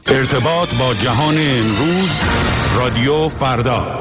ارتباط با جهان امروز، رادیو فردا.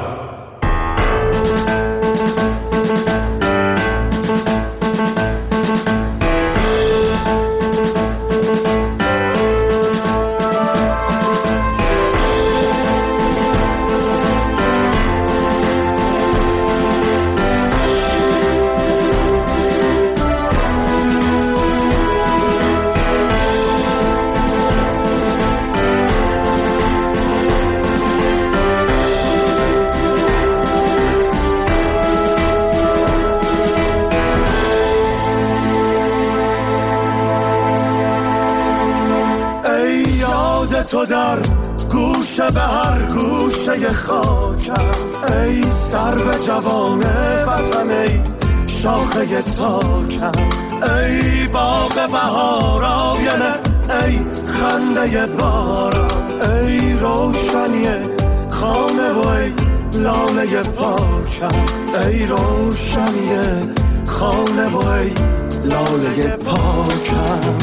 تو در گوشه به هر گوشه خاکم، ای سرو جوان وطن، ای شاخه تاکم، ای باغ بهار آینه، ای خنده باران، ای روشنی خانه و ای لاله پاکم، ای روشنی خانه و ای لاله پاکم.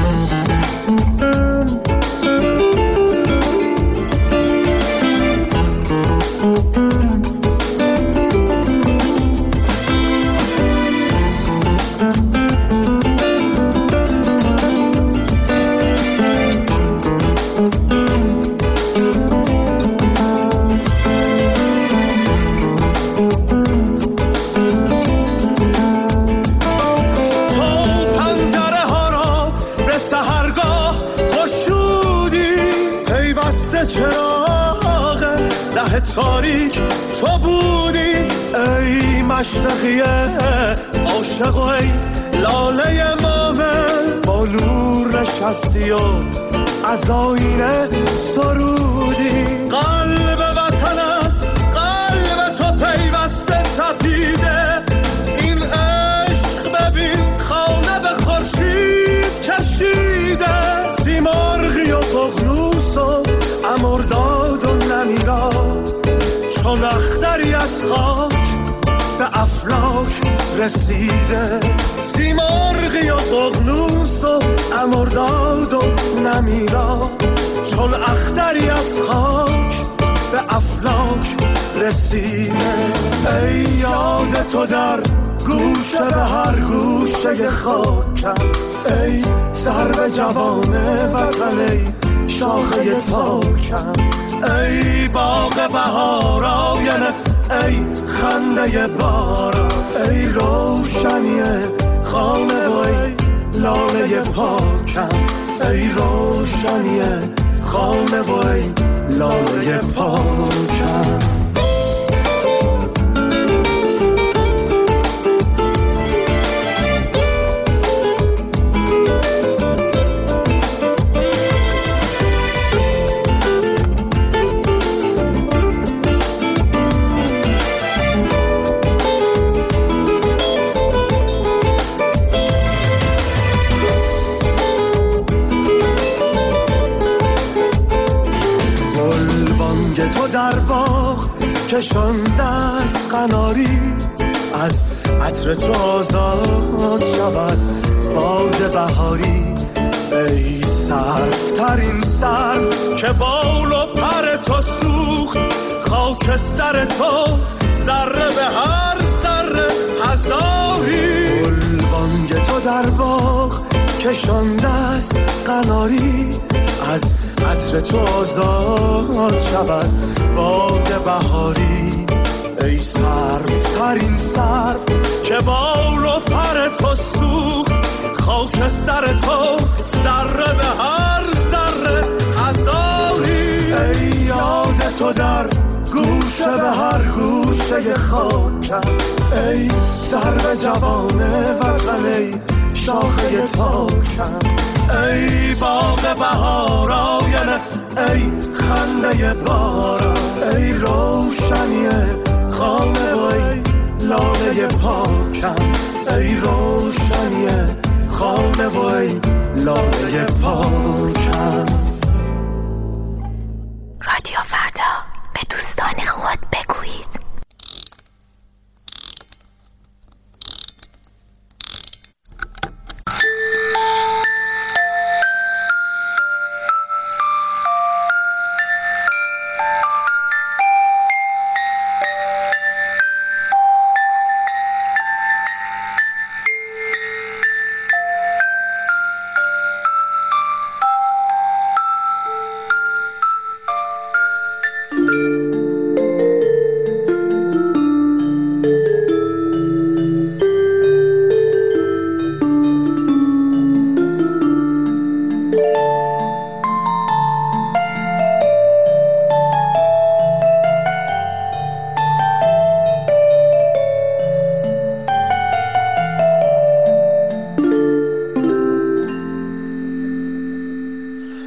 تاریک تو بودی ای مشرقی عاشق و ای لاله مومن، با نور نشستی و از آینه سرودی. قلب وطن از قلب تو پیوسته تپیده، این عشق ببین خانه به خورشید کشیده، سیمرغی و ققنوس و امرداد و نمیرا، چون اختری از خاک به افلاک رسیده، سیمرغی و ققنوس و امرداد و نمیرا، چون اختری از خاک به افلاک رسیده. ای یاد تو در گوشه به هر گوشه خاکم، ای سرو جوان وطن، ای شاخه تاکم، ای باغ بهار آینه، ای خنده باران، ای روشنی خانه و ای لاله پاکم، ای روشنی خانه و ای لاله پاکم. کشان دست قناری، از عطر تو آزاد شود باد بهاری، ای سرفترین سر که بال و پر تو سوخت، خاکستر تو ذره به هر ذره هزاری. گلبانگ تو در باغ کشان دست قناری، از عطر تو آزاد شود باد بهاری، ای سرفترین سر که بال و پر تو سوخت، خاکستر تو ذره به هر ذره هزاری. ای یاد تو در گوشه به هر گوشه خاکم، ای سرو جوان وطن، ای شاخه تاکم، ای باغ بهار آینه، ای خنده باران، ای روشنی خانه و ای لاله پاکم، ای روشنی خانه و ای لاله پاکم. رادیو فردا، به دوستان خود بگویید.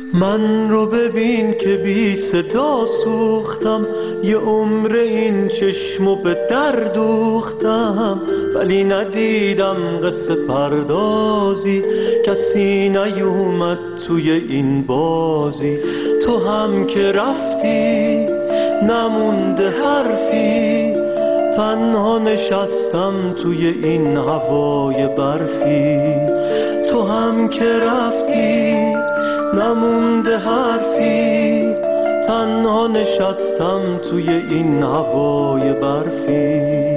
من رو ببین که بی صدا سوختم، یه عمر این چشمو به در دوختم، ولی ندیدم قصه پردازی، کسی نیومد توی این بازی. تو هم که رفتی نمونده حرفی، تنها نشستم توی این هوای برفی. تو هم که رفتی نمونده حرفی، تنها نشستم توی این هوای برفی.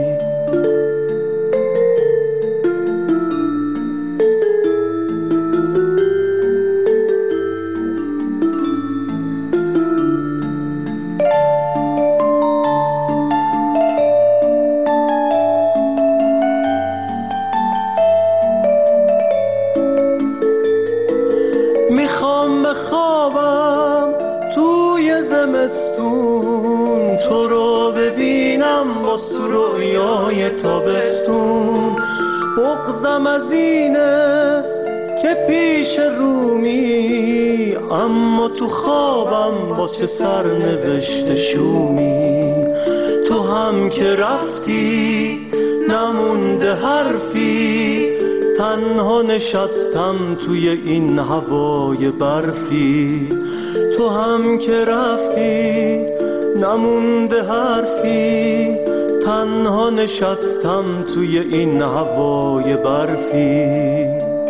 بخوابم توی زمستون، تو رو ببینم با رویای تابستون. بغضم از اینه که پیش رومی، اما تو خوابم واسه سرنوشت شومی. تو هم که رفتی نمونده حرفی، تنها نشستم توی این هوای برفی. تو هم که رفتی نمونده حرفی، تنها نشستم توی این هوای برفی.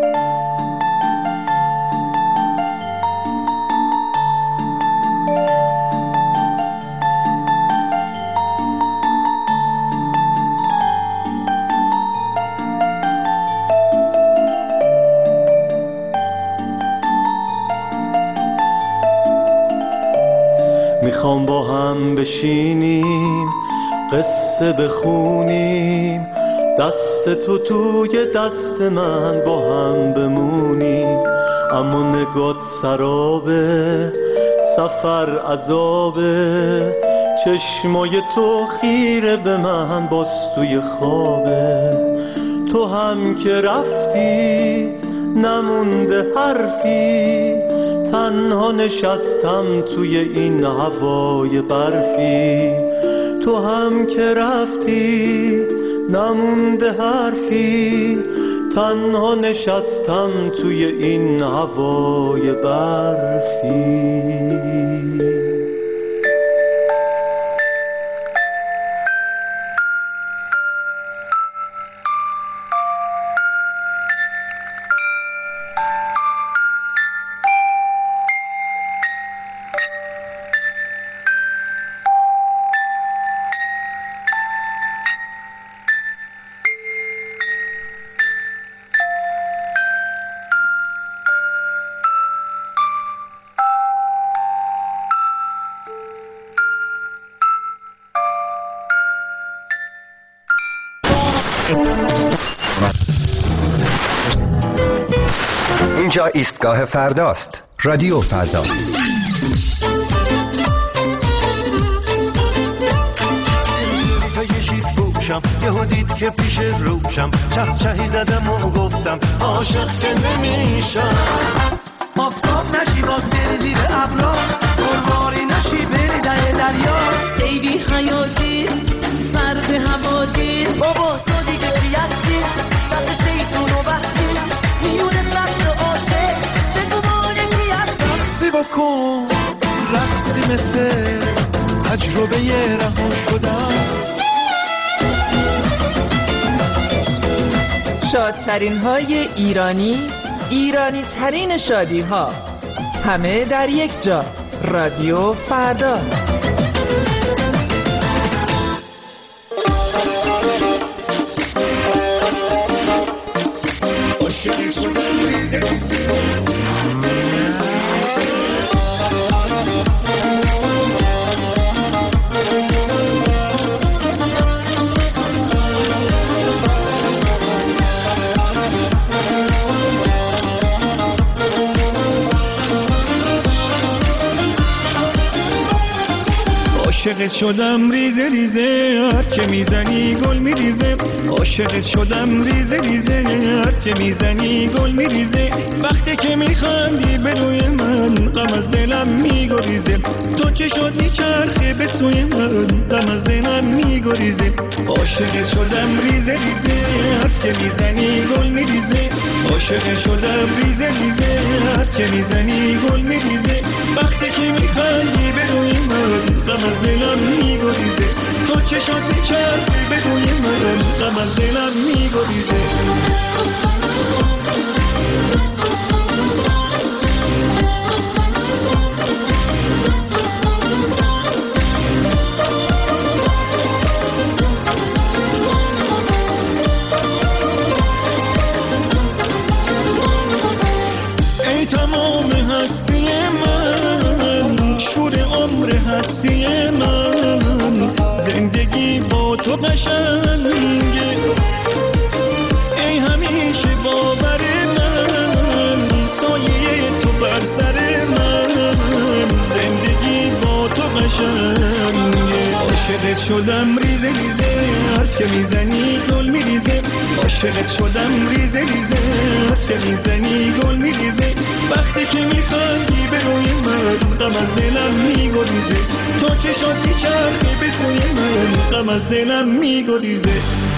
میخوام با هم بشینیم قصه بخونیم، دست تو توی دست من با هم بمونیم. اما نگات سرابه، سفر عذابه، چشمای تو خیره به من باز توی خوابه. تو هم که رفتی نمونده حرفی، تنها نشستم توی این هوای برفی. تو هم که رفتی نمونده حرفی، تنها نشستم توی این هوای برفی. اینجا ایستگاه فرداست. رادیو فردا. یهو دید که پیش روشم، چهچهی زدم و گفتم عاشق که نمیشم. آفتاب نشی باز بری زیر ابرا، گلواری نشی بری ده دریا. ای بی حیاتی سرد هواتی، بابا تو دیگه چی هستی؟ دست شیطون و بستی میون سطر عاشق، بگو مانه کی هستم. سی بکن رقصی مثل تجربه رها شدم. شادترین های ایرانی ترین شادی ها، همه در یک جا. رادیو فردا. عاشقت شدم ریزه ریزه، هر که میزنی گل میریزه. عاشقت شدم ریزه ریزه، هر که میزنی گل میریزه. وقتی که میخندی به روی من غم تو چشات میچرخه به سوی من، غم از دلم میگریزه. عاشق شدم ریزه ریزه، حرف که میزنی گل میریزه. عاشق شدم ریزه ریزه، حرف که میزنی گل میریزه. وقتی که میخندی به روی من، غم از دلم میگریزه. تو چشات میچرخه به روی من، غم از دلم میگریزه. هستی من، زندگی با تو قشنگه. ای همیشه باور من، سایه تو بر سر من، زندگی با تو قشنگه. عاشقت شدم ریزه ریزه، حرف که میزنی گل میریزه. عاشقت شدم ریزه ریزه، حرف که میزنی گل میریزه. وقتی که میخندی به روی من، غم از دلم میگریزه. تو چشات میچرخه به سوی من، غم از دلم میگریزه.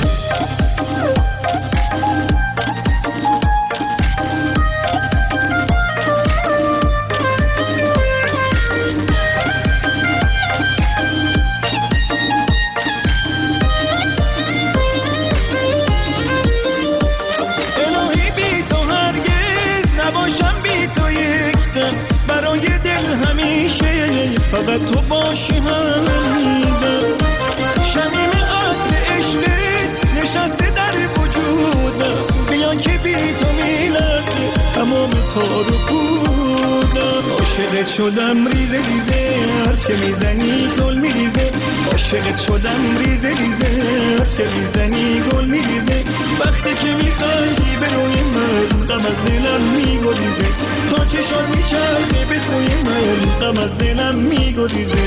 الهی بی تو هرگز نباشم، بی تو یک دم برای دل همیشه فقط تو باشی همدم. شمیم عطر عشقت نشسته در وجودم، بیا که بی تو میلرزه تمام تار و پودم. عاشقت شدم ریزه ریزه، حرف که میزنی گل میریزه. عاشقت شدم ریزه ریزه، حرف که میزنی گل میریزه. وقتی که میخندی به روی من، غم از دلم میگریزه. تو چشات میچرخه به سوی من، غم از دلم میگریزه.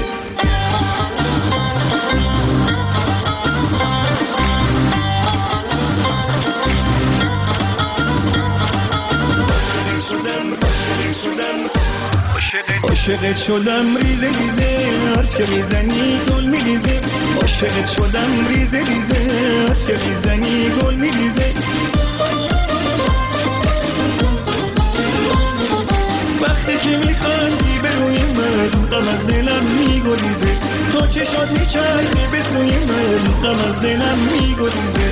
عاشقت شدم ریزه ریزه، حرف که میزنی گل میریزه. عاشقت شدم ریزه ریزه، حرف که میزنی گل میریزه. وقتی که میخندی به روی من، غم از دلم میگریزه. تو چشات میچرخه به سوی من، غم از دلم میگریزه.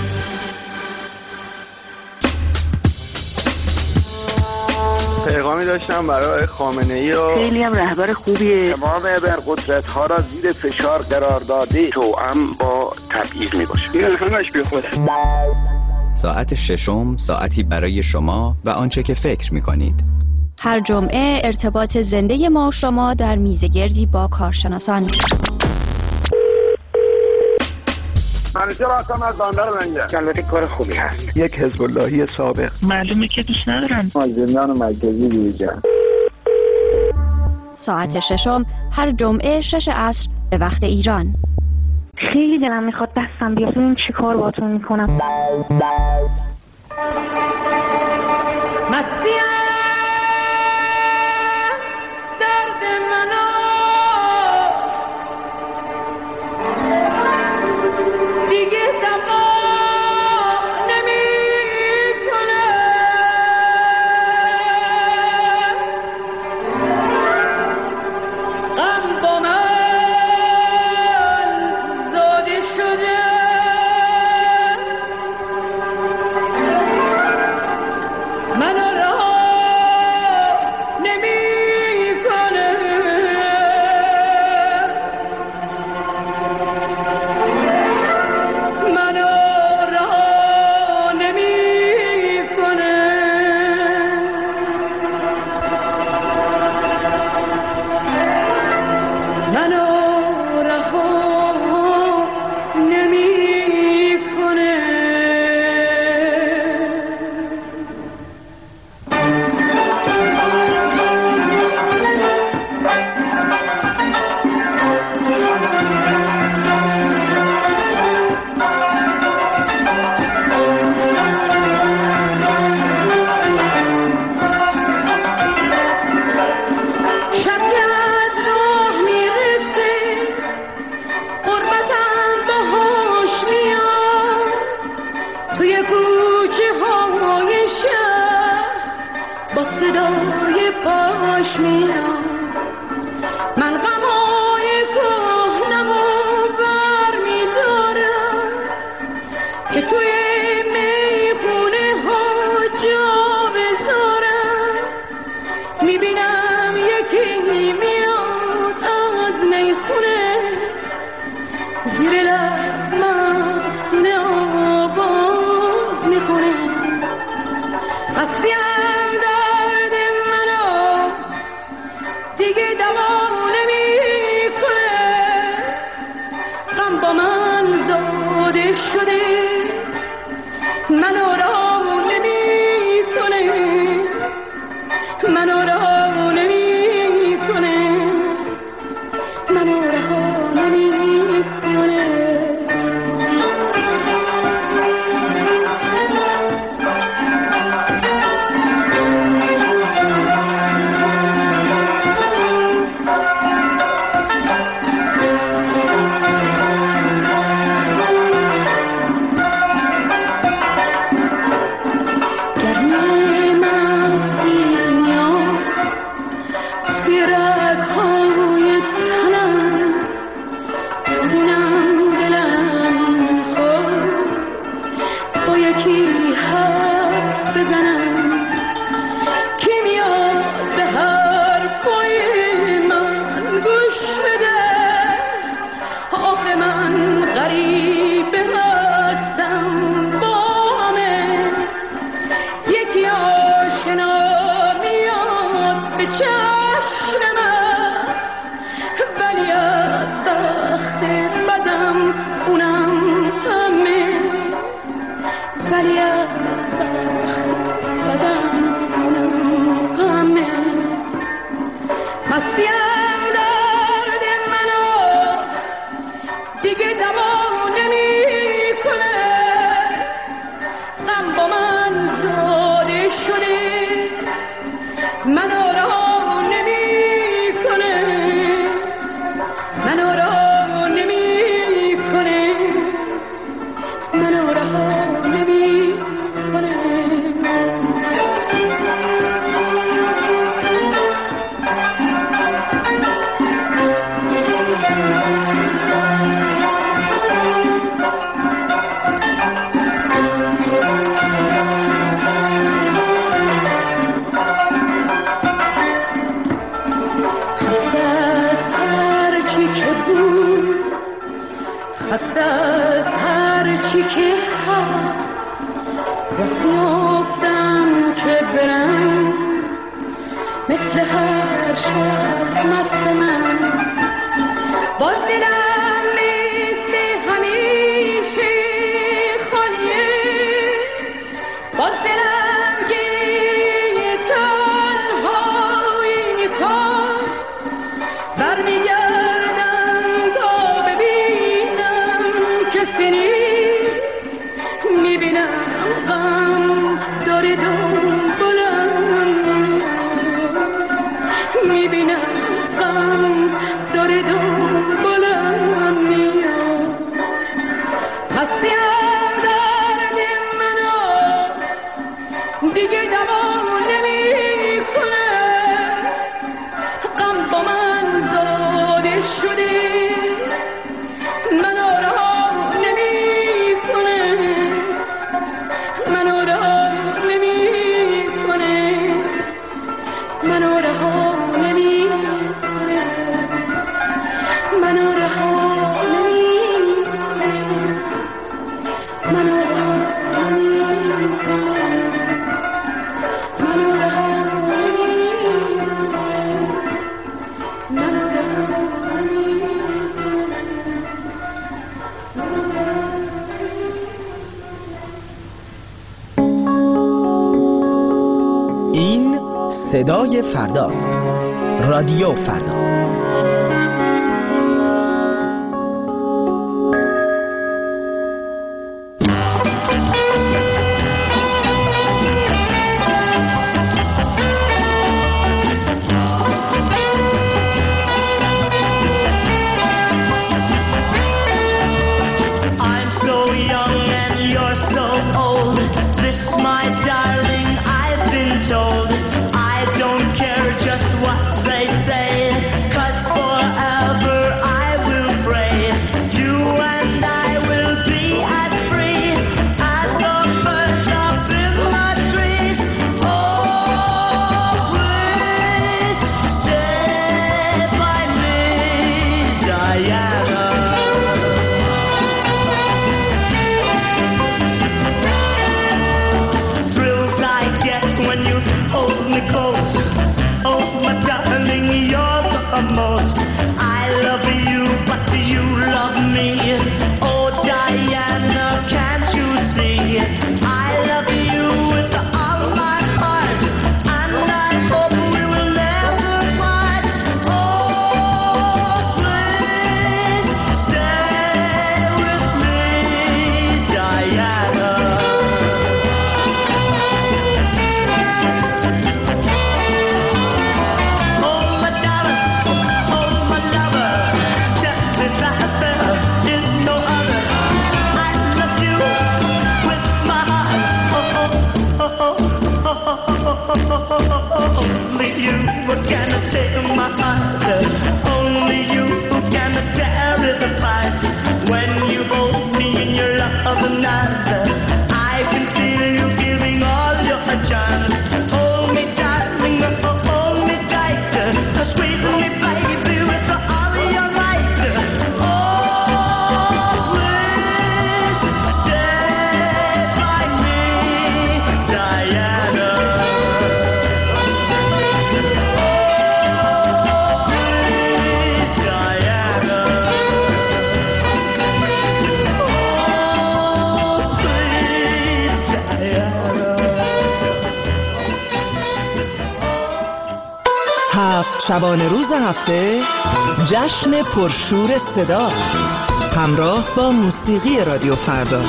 پیغامی داشتم برای خامنه‌ای و خیلی هم رهبر خوبیه. تمام ابرقدرت‌ها را زیر فشار قرار داده، توأم با تبعیض میباشه. این همش بی خوده. ساعت ششم، ساعتی برای شما و آنچه که فکر می‌کنید. هر جمعه ارتباط زنده ما و شما در میزگردی با کارشناسان. منیجر هستم از بندر منجر. البته کار خوبی هست. یک حزب اللهی سابق. معلومه که دوست ندارم. از زندان مرکزی بیرون. ساعت ششم هر جمعه 6 عصر به وقت ایران. خیلی دلم میخواد دستم بیاد ببینم چی کار باهاتون میکنم. من رها یکی میاد از میخونه زیر لب مسئله آواز میخونه هستیم درد منو دیگه دوا نمیکنه غم با من زاده شده منو رها نمیکنه منو رها نمیکنه منو رها نمیکنه صدای فرداست. رادیو فردا. Just what they say. can take my heart. Only you can tear it apart. When you hold me in your loving arms, I can feel you giving all your charms. Hold me, darling, hold me tight. Squeeze me, baby, with all of your might. Oh, please stay by me, Diana. هفت شبانه روز هفته جشن پرشور صدا همراه با موسیقی رادیو فردا.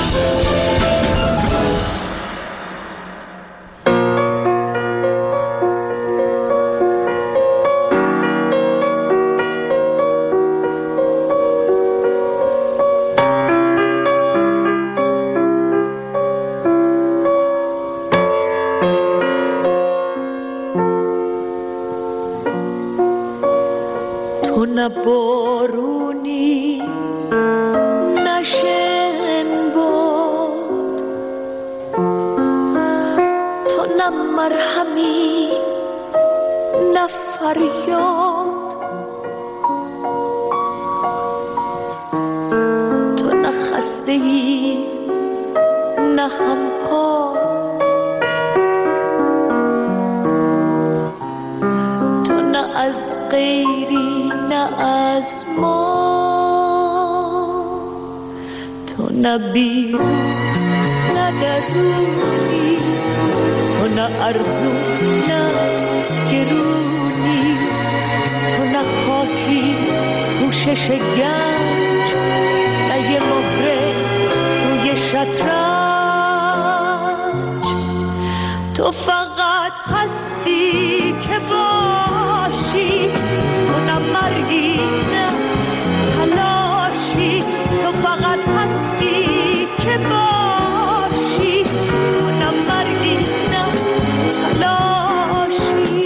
تو نه بارونی نه شنباد، تو نه مرهمی نه فریاد، تو نه خسته‌ای نه همکار، تو نه از غیری نه از ما، تو نه بیرون نه درونی، تو نه ارزو نه گرونی، تو نه خاکی پوشش گنج نه یه مهره روی شطرنج، تو فقط هستی که باشی، تو نه مرگی نه تلاشی، تو فقط هستی که باشی، تو نه مرگی نه تلاشی.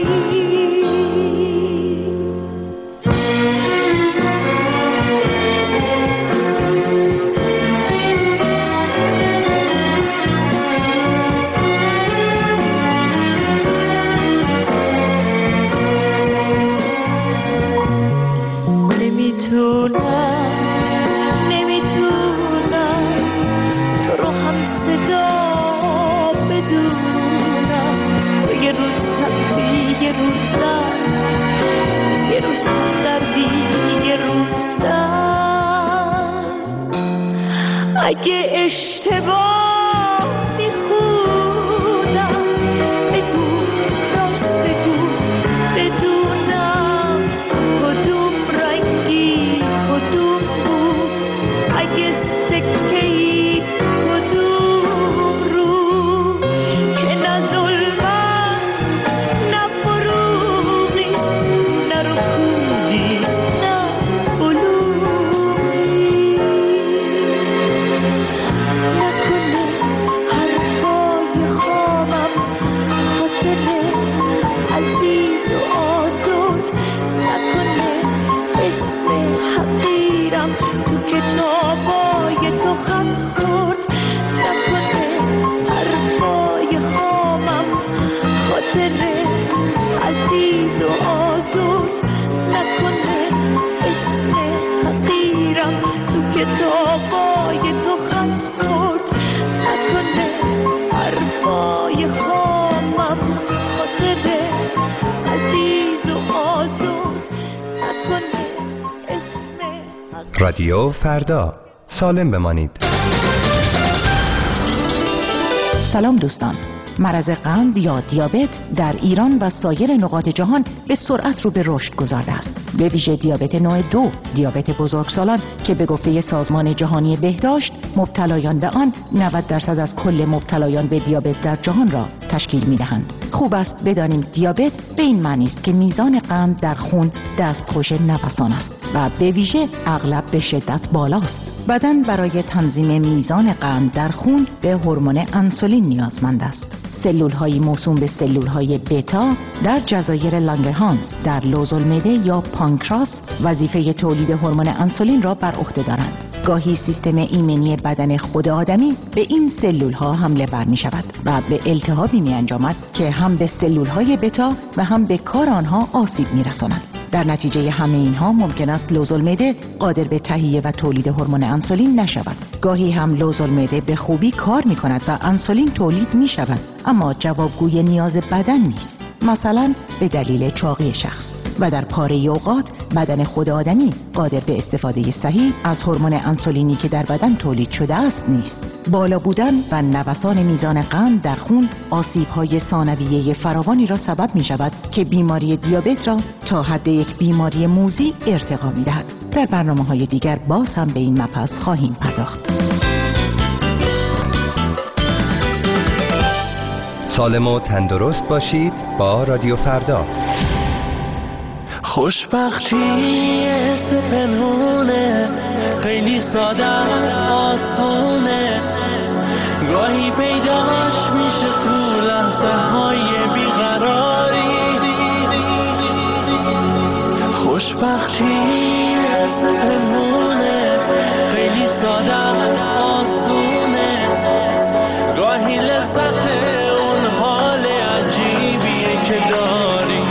نمیتونم تو رو هم صدا بدونم، تو یه روز سبزی یه روز زرد، یه روز دردی یه روز درد. اگه اشتباه میخونم بگو، راست بگو بدونم کدوم رنگی کدوم بود، اگه سکه‌ای کدوم رو، که نه ظلمت نه فروغی نه رکودی نه بلوغی. نکنه حرفای خامم خاطر عزیز و آزرد، نکنه اسم حقیرم تو کتابای تو خط خورد، نکنه حرفای خامم خاطر عزیز و آزرد، نکنه اسم حقیرم تو کتابای تو خط خورد، نکنه حرفای خامم خاطر عزیز و آزرد، نکنه اسم رادیو فردا، سالم بمانید. سلام دوستان، مرض قند یا دیابت در ایران و سایر نقاط جهان به سرعت رو به رشد گذارده است. به ویژه دیابت نوع 2، دیابت بزرگسالان که به گفته سازمان جهانی بهداشت مبتلایان به آن 90% از کل مبتلایان به دیابت در جهان را تشکیل می‌دهند. خوب است بدانیم دیابت به این معنی است که میزان قند در خون دستخوش نوسان است و به ویژه اغلب به شدت بالاست. بدن برای تنظیم میزان قند در خون به هورمون انسولین نیازمند است. سلول‌های موسوم به سلول‌های بتا در جزایر لانگرهانس در لوزالمعده یا پانکراس وظیفه تولید هورمون انسولین را بر عهده دارند. گاهی سیستم ایمنی بدن خود آدمی به این سلول‌ها حمله ور می‌شود و به التهابی می‌انجامد که هم به سلول‌های بتا و هم به کار آنها آسیب می‌رساند. در نتیجه همه اینها ممکن است لوزالمعده قادر به تهیه و تولید هورمون انسولین نشود. گاهی هم لوزالمعده به خوبی کار می‌کند و انسولین تولید می‌شود، اما جوابگوی نیاز بدن نیست، مثلا به دلیل چاقی شخص. و در پاره اوقات بدن خود آدمی قادر به استفاده صحیح از هورمون انسولینی که در بدن تولید شده است نیست. بالا بودن و نوسان میزان قند در خون آسیب‌های ثانویه فراوانی را سبب می‌شود که بیماری دیابت را تا حد یک بیماری موذی ارتقا می‌دهد. در برنامه‌های دیگر باز هم به این مبحث خواهیم پرداخت. سالم و تندرست باشید با رادیو فردا. خوشبختی حس پنهونه، خیلی ساده است، آسونه، گاهی پیداش میشه تو لحظه های بیقراری. خوشبختی حس پنهونه، خیلی ساده است، آسونه، گاهی لذت اون حال عجیبیه که داری.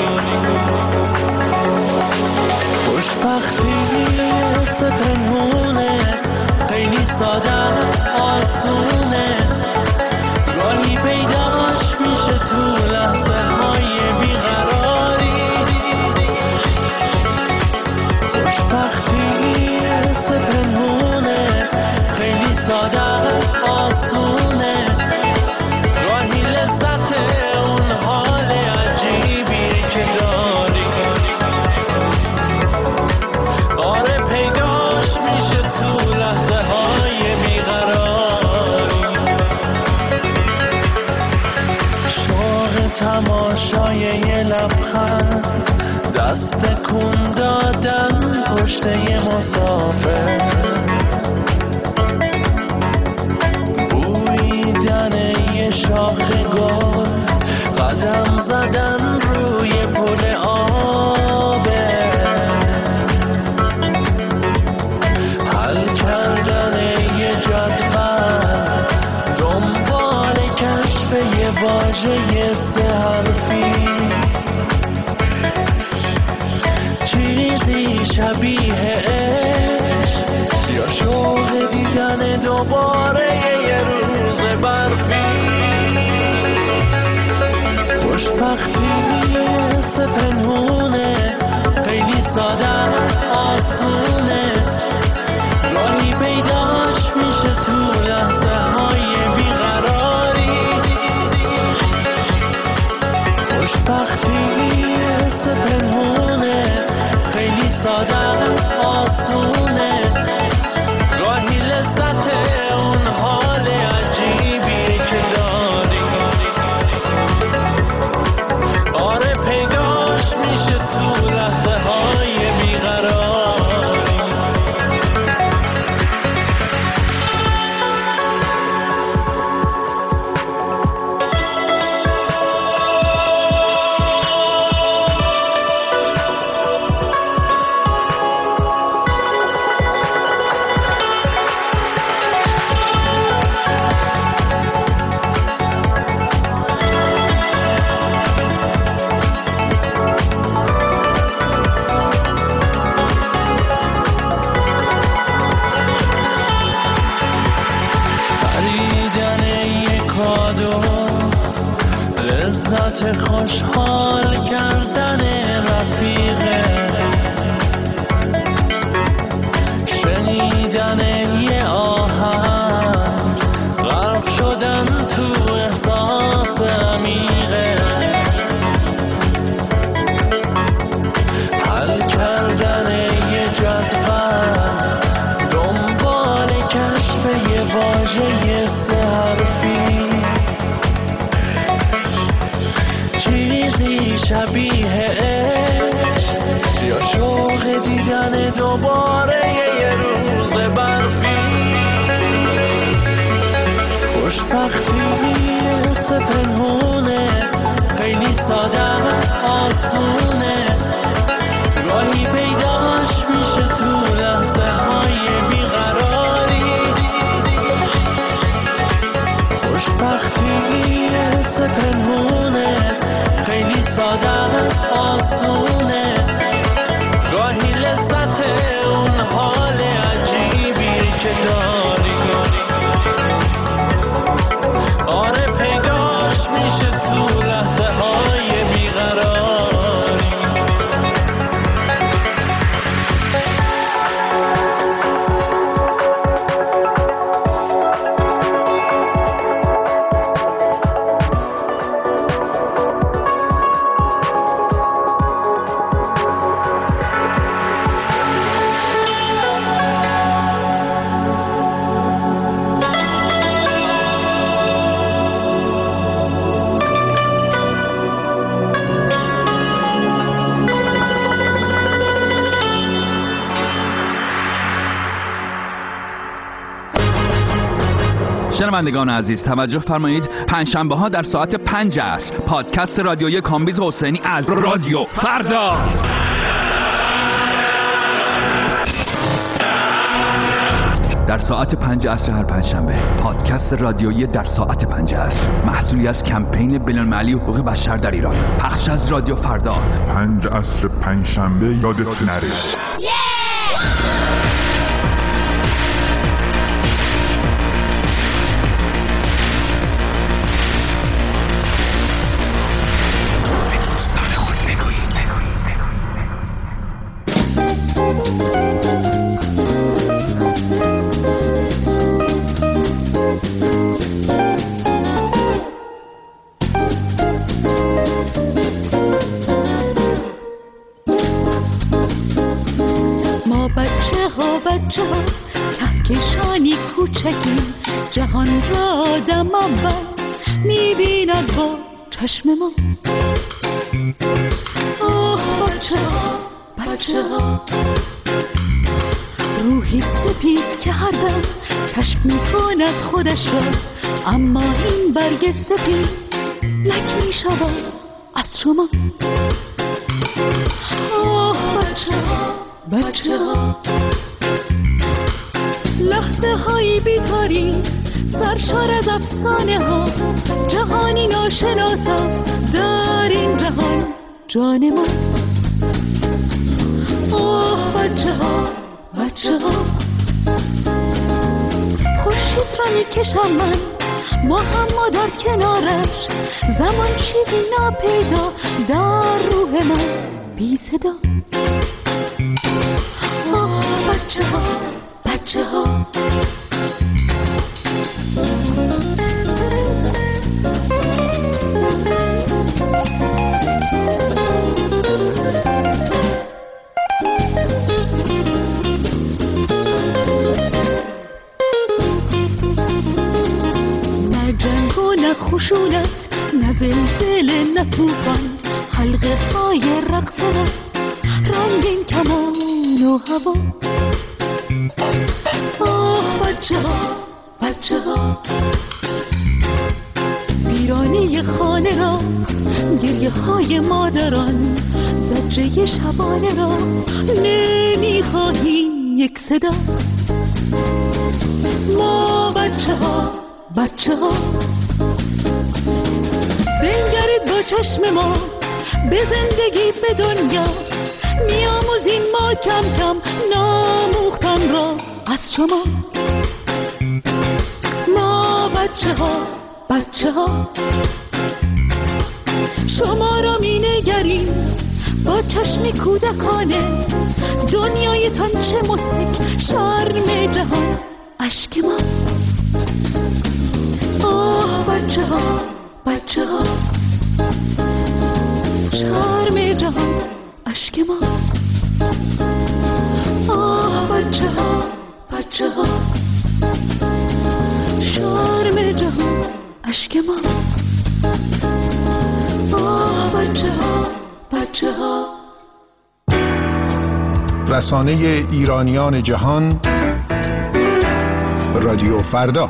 خوشبختی حس پنهونه، خیلی ساده است، آسونه، گاهی پیداش میشه تو لحظه های بیقراری. خوشبختی حس پنهونه، خیلی ساده است، آسونه، گاهی لذت اون حال عجیبیه که داری. آره پیداش میشه تو لحظه های بیقراری. شوق تماشای یه لبخند، دست کن دادن پشت یه مسافر، بویدن یه شاخ گل، قدم زدن روی پل آبه، حل کردن یه جدول، دنبال کشف یه واژه سه حرفی، چیزی شبیه عشق یا شوق دیدن دوباره یه روز برفی. خوشبختی حس پنهونه، خیلی ساده است، آسونه، گاهی پیداش میشه تو لحظه های بیقراری. خوشبختی حس پنهونه، خیلی ساده است، آسونه، گاهی لذت اون حال عجیبی که داری. آره پیداش میشه تو لحظه های بیقراری. خوشحال کردن رفیقه، شنیدن یه آهنگ، غرق شدن تو احساس عمیقه، حل کردن یه جدول، دنبال کشف یه واژه سه حرفی، شبیه عشق یا شوق دیدن دوباره یه روز برفی. خوشبختی حس پنهونه، خیلی ساده است، آسونه، گاهی پیداش میشه تو لحظه های بیقراری. خوشبختی حس پنهونه، خیلی ساده است، آسونه، گاهی لذت اون حال عجیبی که داری. آره پیداش میشه تو لحظه های بیقراری. شنوندگان عزیز توجه فرمایید، پنجشنبه ها در ساعت 5 عصر پادکست رادیویی کامبیز حسینی از رادیو فردا. در ساعت 5 عصر هر پنجشنبه پادکست رادیویی در ساعت 5 عصر، محصولی از کمپین بین‌المللی حقوق بشر در ایران، پخش از رادیو فردا. 5 عصر پنجشنبه یادت نره. کهکشانی کوچکی جهان را آدم اول میبیند با چشم ما. آه بچه ها بچه ها، روحی سپید که هر دم کشف میکند خودش را، اما این برگ سپید لک میشود از شما. آه بچه ها بچه ها، لحظه هایی بی‌تاری سرشار از افسانه ها، جهانی ناشناس است در این جهان جان ما. آه بچه ها بچه ها، خورشید را میکشم من با هم در کنارش، زمان چیزی ناپیدا در روح من بی صدا. آه بچه ها بچه ها، نه جنگ و نه خشونت، نه زلزله نه طوفان، حلقه های رقص و رنگین کمان و هوا. آه بچه ها بچه ها، ویرانه خانه را، گریه های مادران، زجه شبانه را نمیخواهیم یک صدا. ما بچه ها بچه ها، بنگرید با چشم ما به زندگی به دنیا، میاموزیم ما کم کم ناموختن را از شما. ما بچه ها بچه ها، شما را می نگریم با چشمی کودکانه، دنیایتان چه مضحک شرم جهان اشک ما. آه بچه ها بچه ها، شرم جهان اشک ما. آه بچه ها بچه ها، شرم جهان اشک ما. آه بچه ها رسانه ایرانیان جهان، رادیو فردا.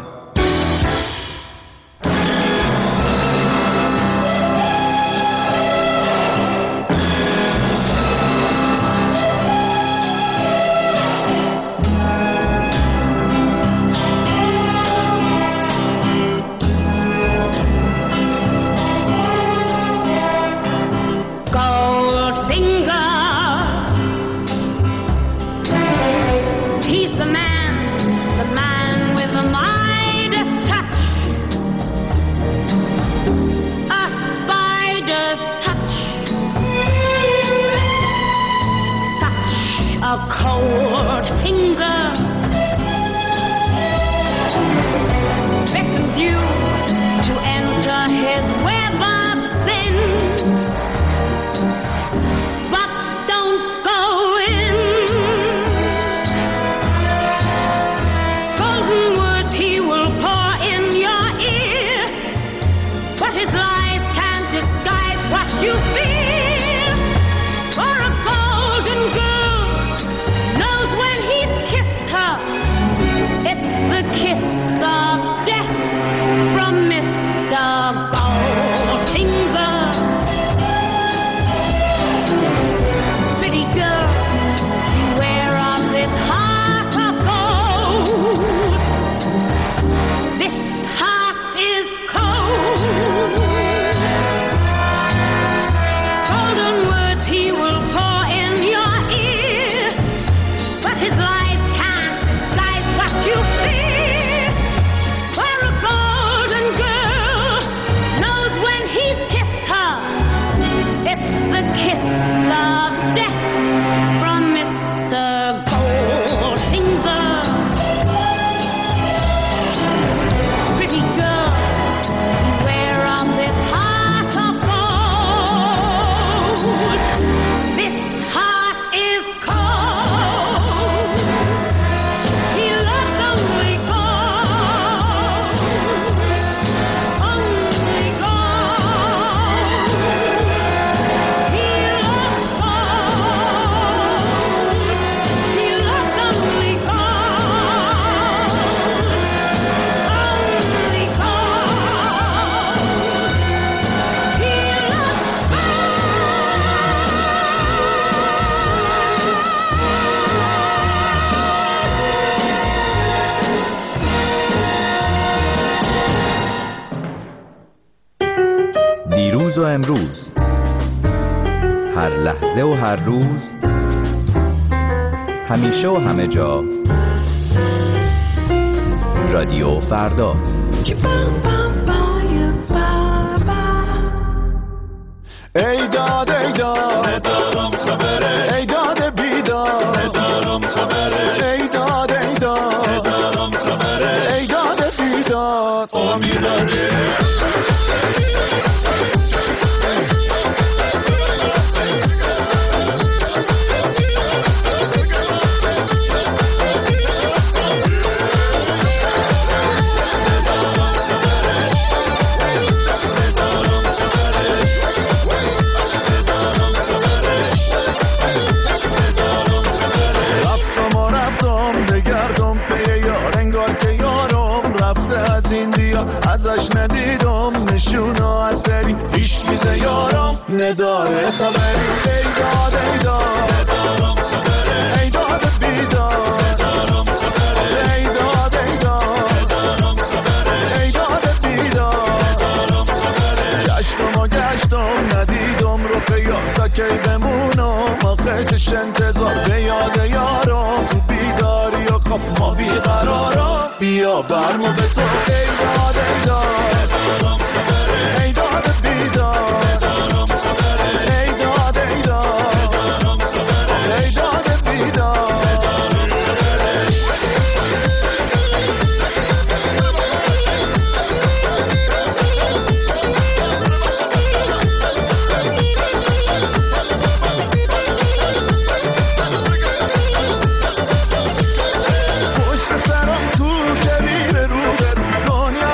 دیروز و امروز، هر لحظه و هر روز، همیشه و همه جا، رادیو فردا. ای داد ای داد ندارم خبره، ای داد بیداد ندارم خبره، ای داد ای داد ندارم خبره، ای داد بیداد امیداره. ازش ندیدم نشونو اثری، هیچ میزه یارم نداره خبری. ای داد ای داد ندارم خبره، ای داد بیداد ندارم خبره، ای داد ای داد ندارم خبره، ای داد بیداد ندارم خبره. گشتم ندیدم رو یار تا کی بمونم، آخرش انتظار به یاد یارم، تو بیداری و خواب ما بیقرارم، بیا برمو به تو. ای داد ای داد ندارم خبره، ای داد بیداد ندارم خبره، ای داد ای داد ندارم خبره، ای داد بیداد ندارم خبره. پشت سرم تو کبیر رو برو، دنیا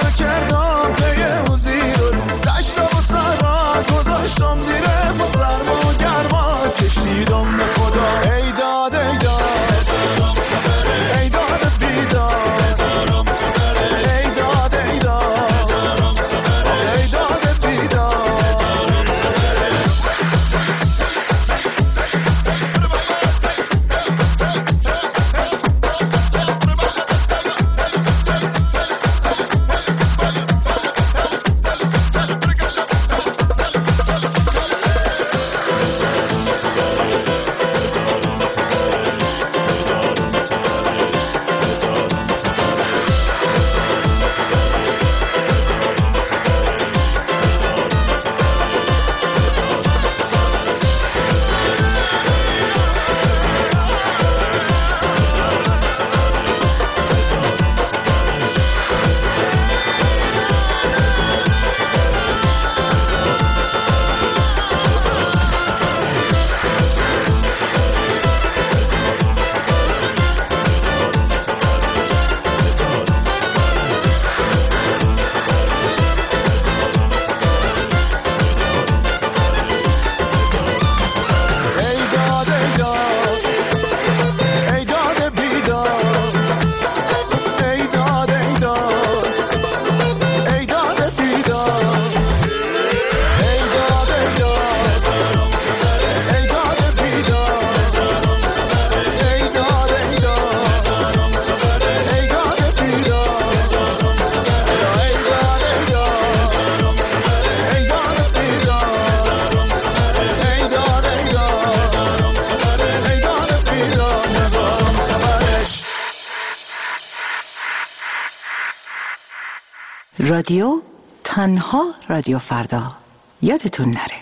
رادیو تنها رادیو فردا یادتون نره.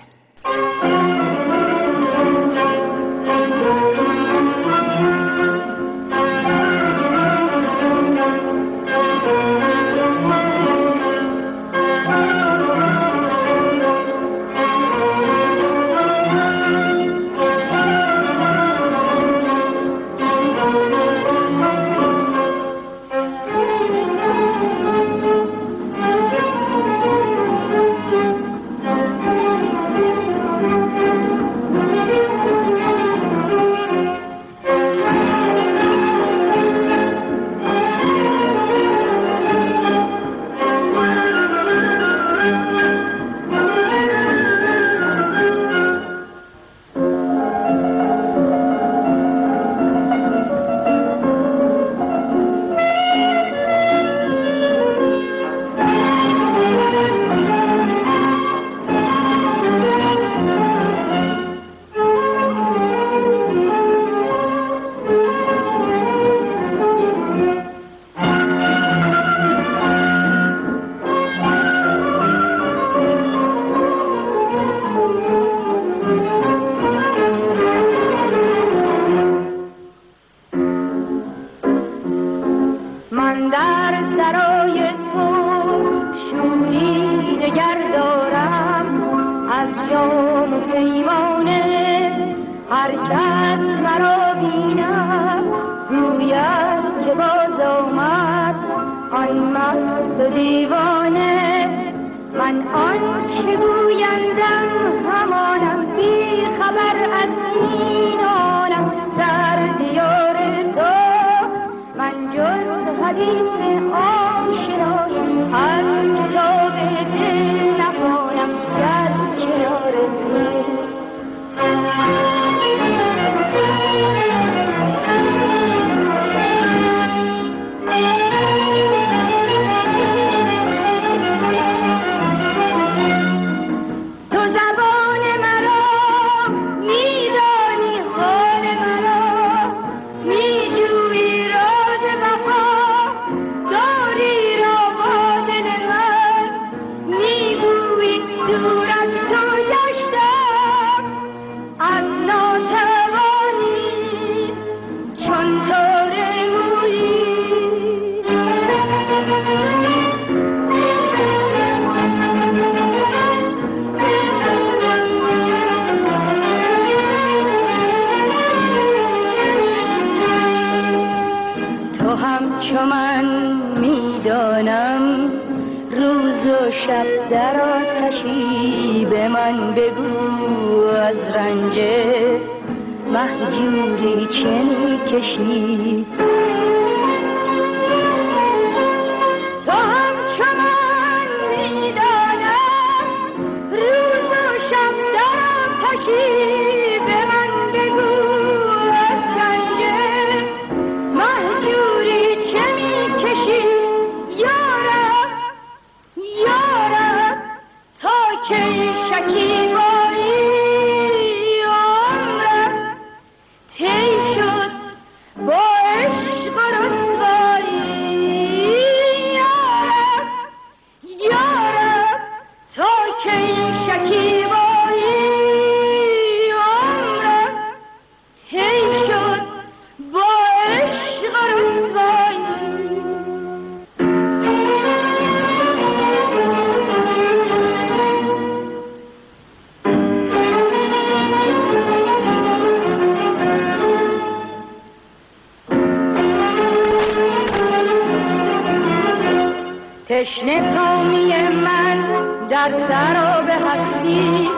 تشنه کامی من در سراب هستی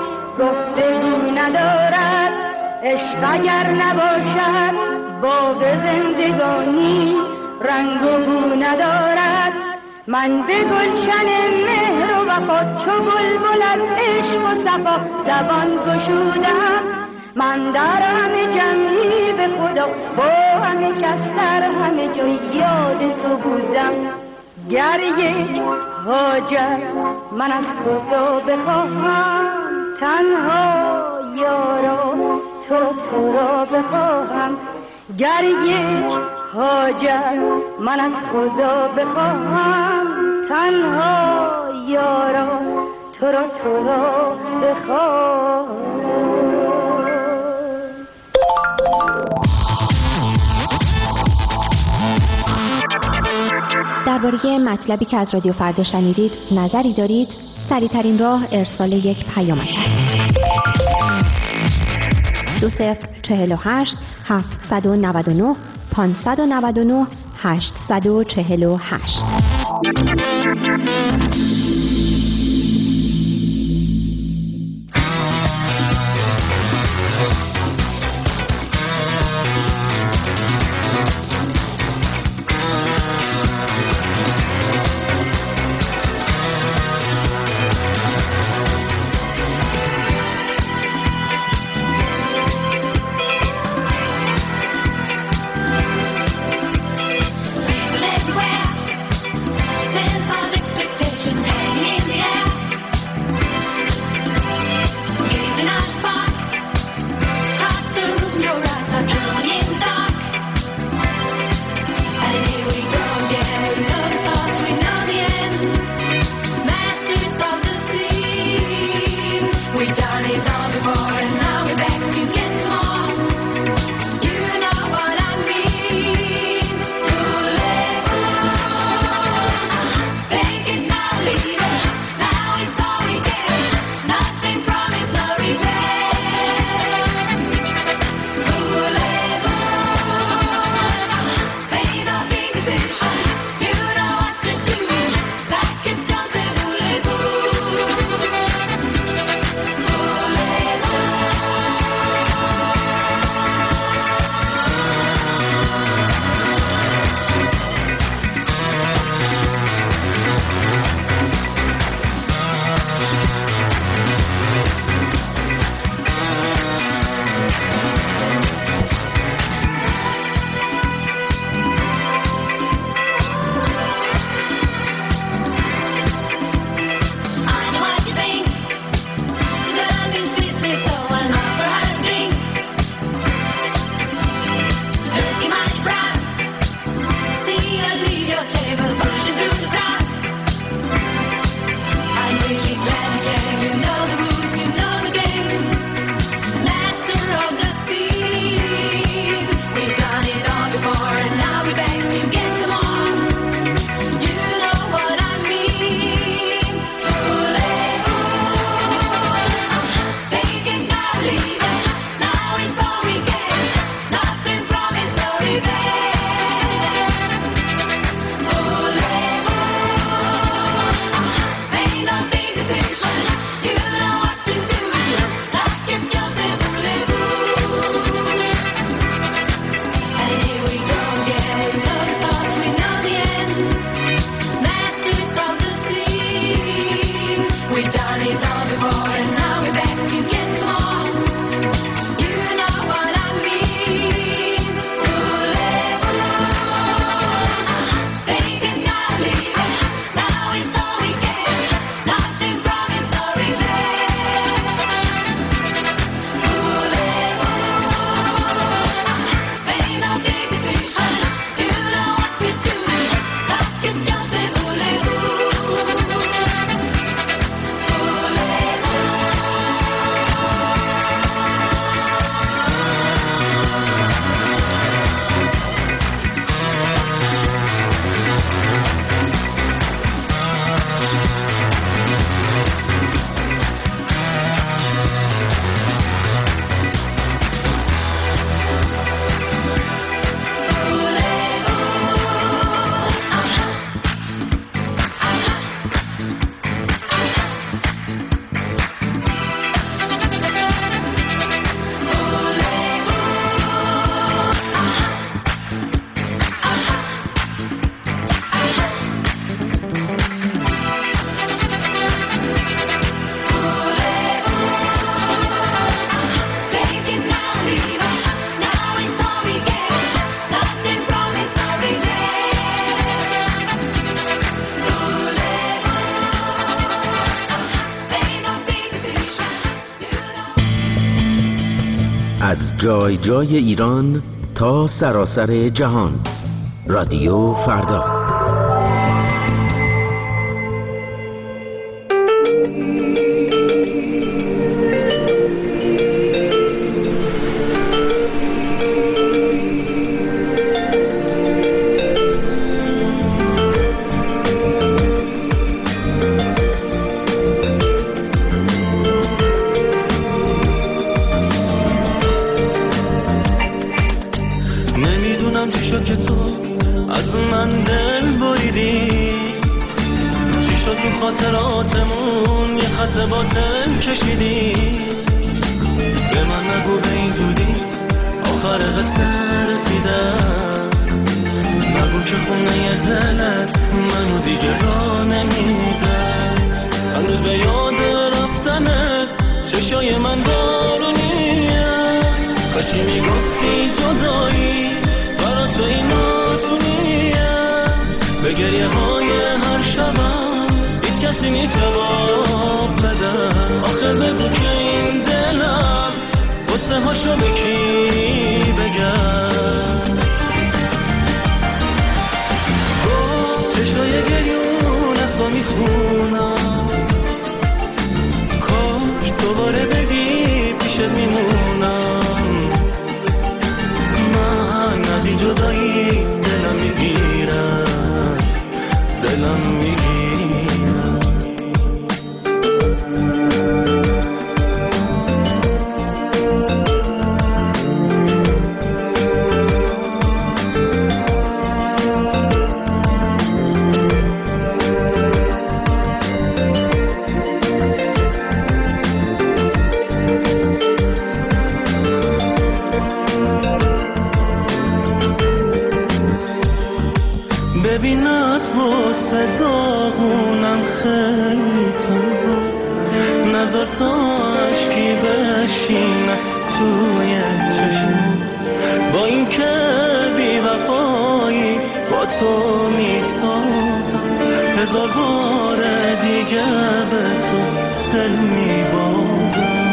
گفتگو ندارد، عشق اگر نباشد باب زندگانی رنگ و بو ندارد. من به گلشن مهر و وفا چو بلبل از عشق و صفا زبان گشودم. من در همه جمعی به خدا با همه کس در همه جای یاد تو بودم. گر یک حاجت من از خدا بخواهم، تنها یارا تو را بخواهم. گر یک حاجت من از خدا بخواهم، تنها یارا تو را بخواد. درباره مطلبی که از رادیو فردا شنیدید نظری دارید؟ سریع‌ترین راه ارسال یک پیامک است. 2048 799 599 848. از جای جای ایران تا سراسر جهان، رادیو فردا. نمیدونم چی شد که تو از من دل بریدی، چی شد تو خاطراتمون یه خط باطل کشیدی. به من نگو به این زودی آخر قصه رسیدم، نگو که خونه دلت منو دیگه راه نمیدم. هنوز به یاد رفتنت چشای من بارونیه، کاشی میگفتی جدایی برا تو این آسونیه. به گریه های هر شبم هیچ کسی نیتواب بدم. آخه بگو که این دلم قصه هاشو به کی بگم. چشای گریون از تو میخونم، کاش دوباره بگی پیشت میمونم. من از این جدایی دلم میگیرم، دلم میگیرم. ببینت واسه داغونم خیلی تنها، نظر تا عشقی بشینه توی چشم. با این که بی وفایی با تو میسازم، هزار بار دیگه به تو دل میبازم.